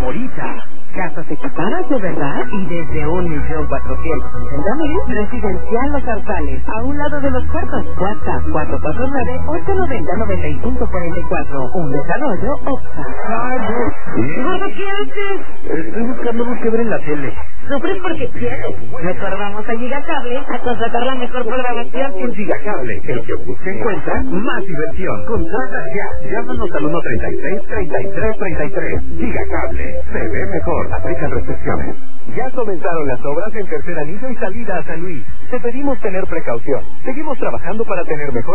favorita. Casas equipadas de verdad y desde 1.480.000. Residencial Los Zarzales, a un lado de los puertos. WhatsApp 449-890-9544. Un desarrollo Opsa. ¿Gordo, qué haces? Estoy buscando luz que ver en la tele. ¿Sufres porque quieres? Mejor vamos a Gigacable a contratar la mejor programación. En Gigacable, el que busca encuentra más diversión. Contrata ya. Llámanos al 133-3333. Gigacable. Se ve mejor. Aplican restricciones. Ya comenzaron las obras en Tercer Anillo y salida a San Luis. Te pedimos tener precaución. Seguimos trabajando para tener mejor